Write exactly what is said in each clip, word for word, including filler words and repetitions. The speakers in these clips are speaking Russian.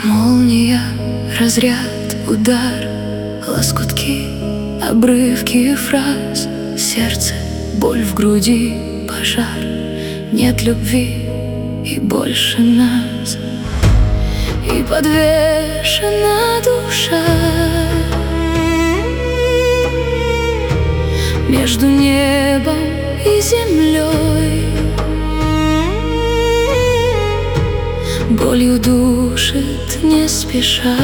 Молния, разряд, удар, лоскутки, обрывки фраз, сердце, боль в груди, пожар. Нет любви и больше нас, и подвешена душа между небом и землей. Болью душит не спеша,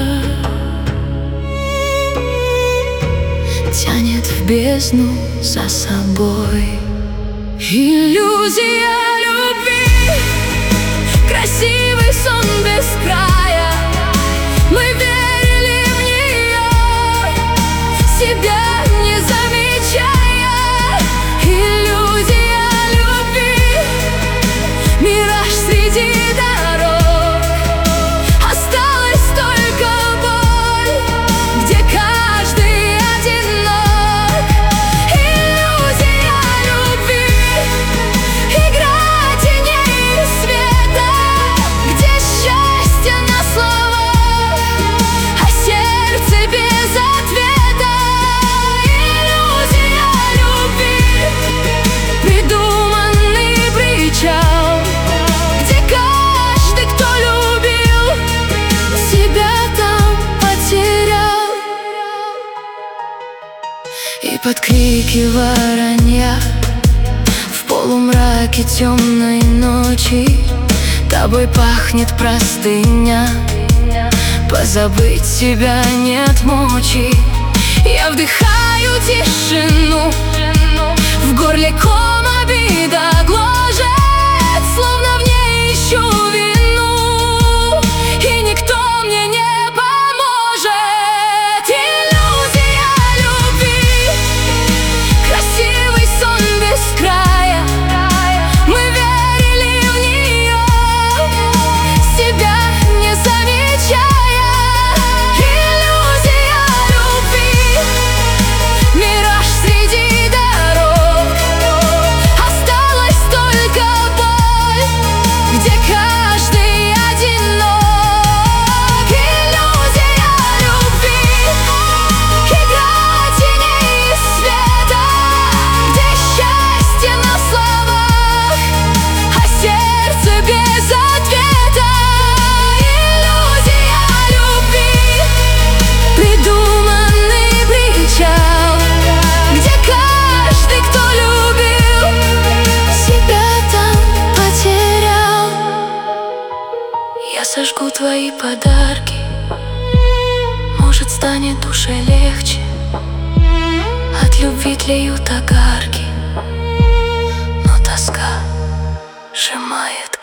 тянет в бездну за собой. Иллюзия любви, красивый сон без края. Мы верили в нее, себя не замечая. Иллюзия любви, мираж среди дорог. Осталась только боль, где каждый одинок. Иллюзия любви, игра теней и света, где счастье на словах, а сердце без ответа. Иллюзия любви, придуманный причал, где каждый, кто любил, себя там потерял. И под крики воронья в полумраке темной ночи тобой пахнет простыня. Позабыть тебя нет мочи. Я вдыхаю тишину, в горле ком обида гложет, словно в ней ищу вину, и никто мне не поможет. Иллюзия любви, красивый сон без края. Мы верили в нее, себя не замечая. Иллюзия любви, мираж среди дорог. Осталась только боль, где каждый одинок. Иллюзия любви, игра теней и света, где счастье на словах, а сердце без ответа. Иллюзия любви, придуманный причал, где каждый, кто любил, себя там потерял. Я сожгу твои подарки, может, станет душе легче. От любви тлеют огарки, но тоска сжимает